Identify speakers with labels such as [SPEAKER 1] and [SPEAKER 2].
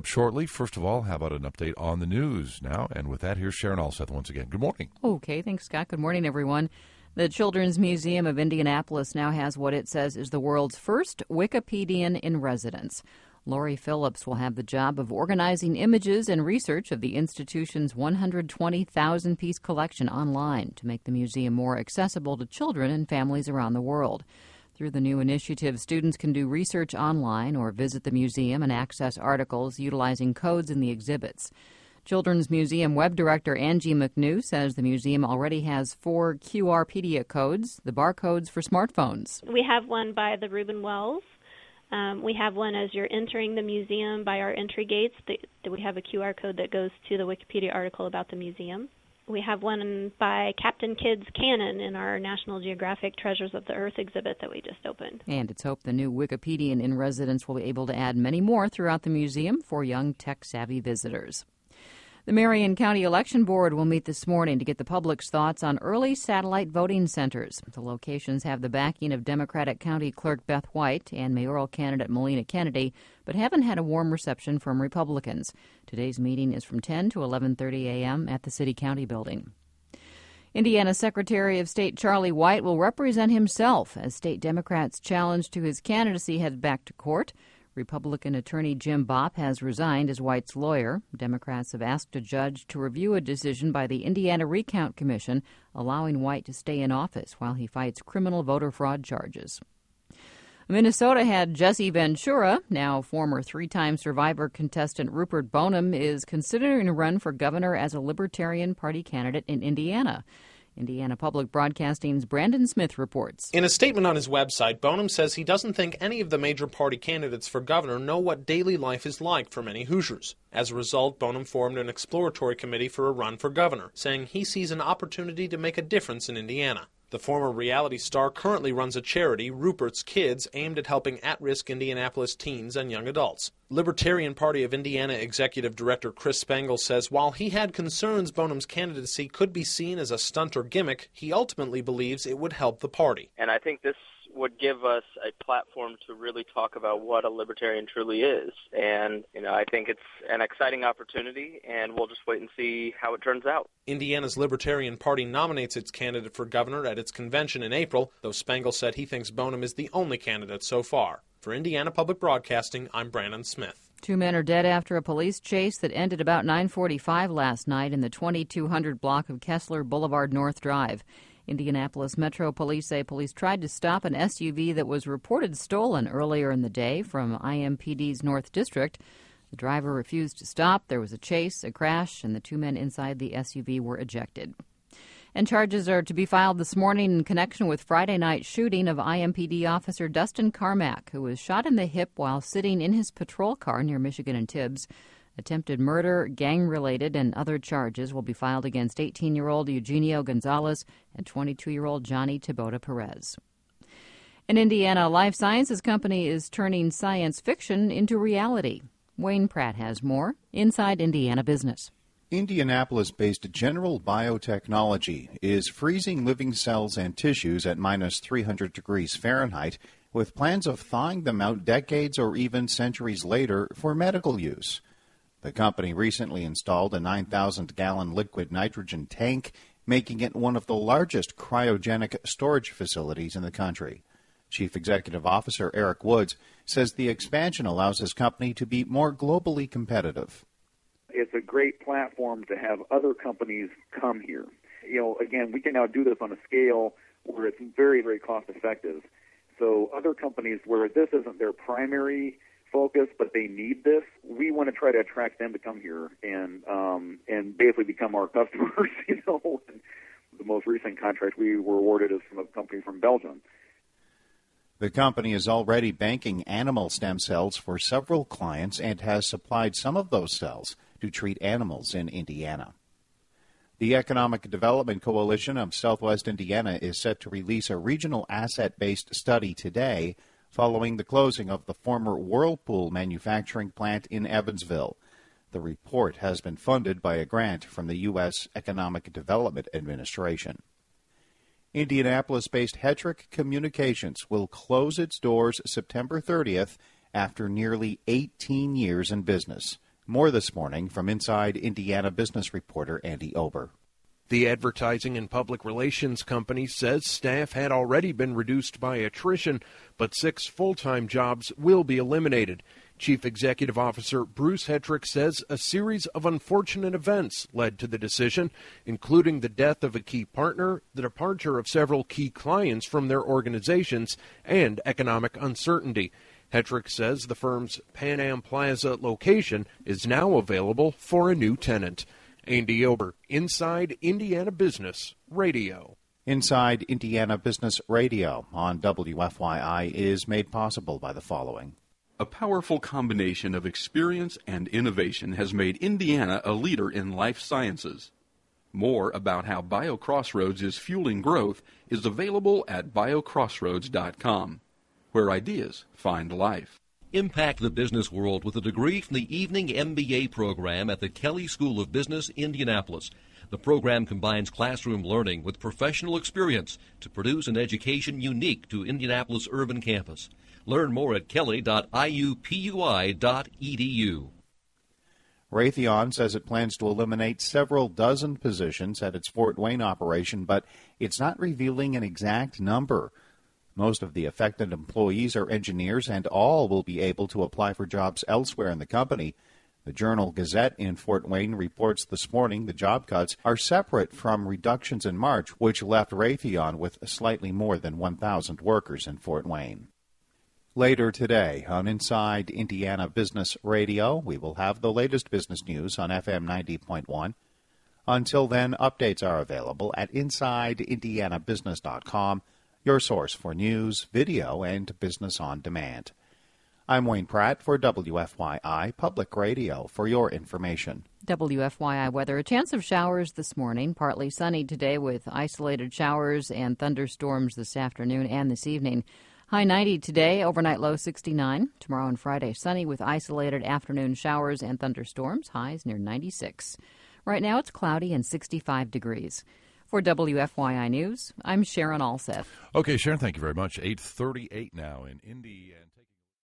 [SPEAKER 1] up shortly. First of all, how about an update on the news now? And with that, here's Sharon Alseth once again. Good morning.
[SPEAKER 2] Okay, thanks, Scott. Good morning, everyone. The Children's Museum of Indianapolis now has what it says is the world's first Wikipedian in residence. Lori Phillips will have the job of organizing images and research of the institution's 120,000-piece collection online to make the museum more accessible to children and families around the world. Through the new initiative, students can do research online or visit the museum and access articles utilizing codes in the exhibits. Children's Museum Web Director Angie McNew says the museum already has 4 QRpedia codes, the barcodes for smartphones.
[SPEAKER 3] We have one by the Reuben Wells. We have one as you're entering the museum by our entry gates. We have a QR code that goes to the Wikipedia article about the museum. We have one by Captain Kidd's Cannon in our National Geographic Treasures of the Earth exhibit that we just opened.
[SPEAKER 2] And it's hoped the new Wikipedian in residence will be able to add many more throughout the museum for young tech-savvy visitors. The Marion County Election Board will meet this morning to get the public's thoughts on early satellite voting centers. The locations have the backing of Democratic County Clerk Beth White and mayoral candidate Melina Kennedy, but haven't had a warm reception from Republicans. Today's meeting is from 10 to 11:30 a.m. at the City County Building. Indiana Secretary of State Charlie White will represent himself as state Democrats' challenge to his candidacy heads back to court. Republican attorney Jim Bopp has resigned as White's lawyer. Democrats have asked a judge to review a decision by the Indiana Recount Commission allowing White to stay in office while he fights criminal voter fraud charges. Minnesota had Jesse Ventura. Now former 3-time Survivor contestant Rupert Boneham is considering a run for governor as a Libertarian Party candidate in Indiana. Indiana Public Broadcasting's Brandon Smith reports.
[SPEAKER 4] In a statement on his website, Boneham says he doesn't think any of the major party candidates for governor know what daily life is like for many Hoosiers. As a result, Boneham formed an exploratory committee for a run for governor, saying he sees an opportunity to make a difference in Indiana. The former reality star currently runs a charity, Rupert's Kids, aimed at helping at-risk Indianapolis teens and young adults. Libertarian Party of Indiana Executive Director Chris Spangle says while he had concerns Bonham's candidacy could be seen as a stunt or gimmick, he ultimately believes it would help the party.
[SPEAKER 5] And I think this would give us a platform to really talk about what a libertarian truly is. And, I think it's an exciting opportunity, and we'll just wait and see how it turns out.
[SPEAKER 4] Indiana's Libertarian Party nominates its candidate for governor at its convention in April, though Spangle said he thinks Boneham is the only candidate so far. For Indiana Public Broadcasting, I'm Brandon Smith.
[SPEAKER 2] 2 men are dead after a police chase that ended about 9:45 last night in the 2200 block of Kessler Boulevard North Drive. Indianapolis Metro Police say police tried to stop an SUV that was reported stolen earlier in the day from IMPD's North District. The driver refused to stop. There was a chase, a crash, and the 2 men inside the SUV were ejected. And charges are to be filed this morning in connection with Friday night shooting of IMPD officer Dustin Carmack, who was shot in the hip while sitting in his patrol car near Michigan and Tibbs. Attempted murder, gang-related, and other charges will be filed against 18-year-old Eugenio Gonzalez and 22-year-old Johnny Tabota Perez. An Indiana life sciences company is turning science fiction into reality. Wayne Pratt has more. Inside Indiana Business.
[SPEAKER 6] Indianapolis-based General Biotechnology is freezing living cells and tissues at minus 300 degrees Fahrenheit with plans of thawing them out decades or even centuries later for medical use. The company recently installed a 9,000-gallon liquid nitrogen tank, making it one of the largest cryogenic storage facilities in the country. Chief Executive Officer Eric Woods says the expansion allows his company to be more globally competitive.
[SPEAKER 7] It's a great platform to have other companies come here. Again, we can now do this on a scale where it's very, very cost effective. So other companies where this isn't their primary focus, but they need this, we want to try to attract them to come here and basically become our customers. The most recent contract we were awarded is from a company from Belgium.
[SPEAKER 6] The company is already banking animal stem cells for several clients and has supplied some of those cells to treat animals in Indiana. The Economic Development Coalition of Southwest Indiana is set to release a regional asset-based study today following the closing of the former Whirlpool manufacturing plant in Evansville. The report has been funded by a grant from the U.S. Economic Development Administration. Indianapolis-based Hetrick Communications will close its doors September 30th after nearly 18 years in business. More this morning from Inside Indiana business reporter Andy Ober.
[SPEAKER 8] The advertising and public relations company says staff had already been reduced by attrition, but 6 full-time jobs will be eliminated. Chief Executive Officer Bruce Hetrick says a series of unfortunate events led to the decision, including the death of a key partner, the departure of several key clients from their organizations, and economic uncertainty. Hetrick says the firm's Pan Am Plaza location is now available for a new tenant. Andy Ober, Inside Indiana Business Radio.
[SPEAKER 6] Inside Indiana Business Radio on WFYI is made possible by the following.
[SPEAKER 9] A powerful combination of experience and innovation has made Indiana a leader in life sciences. More about how BioCrossroads is fueling growth is available at biocrossroads.com, where ideas find life.
[SPEAKER 10] Impact the business world with a degree from the Evening MBA program at the Kelley School of Business, Indianapolis. The program combines classroom learning with professional experience to produce an education unique to Indianapolis' urban campus. Learn more at kelley.iupui.edu.
[SPEAKER 6] Raytheon says it plans to eliminate several dozen positions at its Fort Wayne operation, but it's not revealing an exact number. Most of the affected employees are engineers, and all will be able to apply for jobs elsewhere in the company. The Journal-Gazette in Fort Wayne reports this morning the job cuts are separate from reductions in March, which left Raytheon with slightly more than 1,000 workers in Fort Wayne. Later today on Inside Indiana Business Radio, we will have the latest business news on FM 90.1. Until then, updates are available at InsideIndianaBusiness.com, your source for news, video, and business on demand. I'm Wayne Pratt for WFYI Public Radio for your information.
[SPEAKER 2] WFYI weather. A chance of showers this morning. Partly sunny today with isolated showers and thunderstorms this afternoon and this evening. High 90 today, overnight low 69. Tomorrow and Friday, sunny with isolated afternoon showers and thunderstorms. Highs near 96. Right now it's cloudy and 65 degrees. For WFYI News, I'm Sharon Alseth.
[SPEAKER 1] Okay, Sharon, thank you very much. 8:38 now in Indy. And